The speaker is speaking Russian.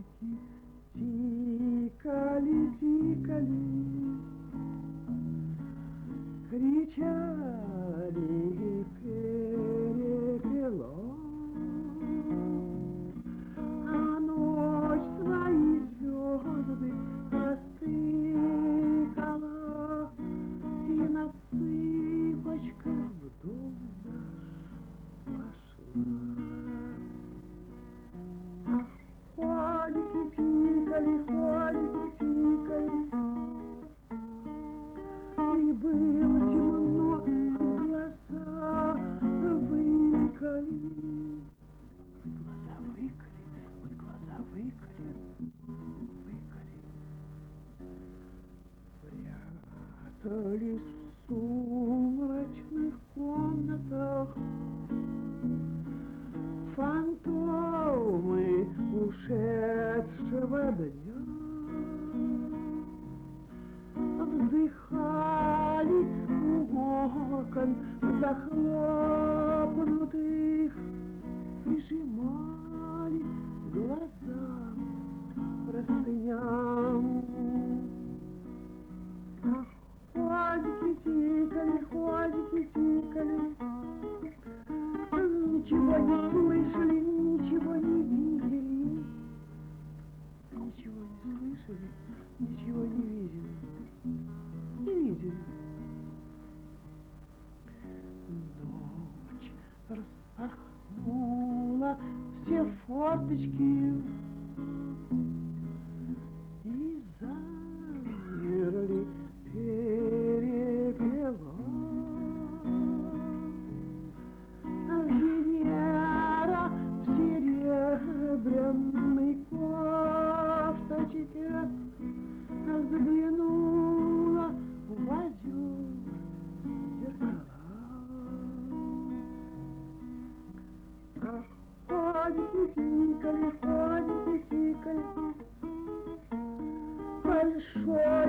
часики тикали, тикали, кричали перепелом, а ночь свои звезды растыкала и на цыпочках в дом наш вошла. Ходики пикали, ходики пикали, и было темно, глаза выколи. Глаза выколи, вот глаза выколи, выколи. Прятались в сумрачных комнатах фантомы ушедшего дня. Вздыхали у окон захлопнутых, прижимали глазам простыням. Ходики тикали, ходики тикали, ничего не слышали, ничего не видели, ничего не слышали, ничего не видели. Не видели. Ночь распахнула все форточки и замерли перепела. Венера в серебряной кофточке заглянула в озер зеркала. Ходики тикали, ходики тикали, большой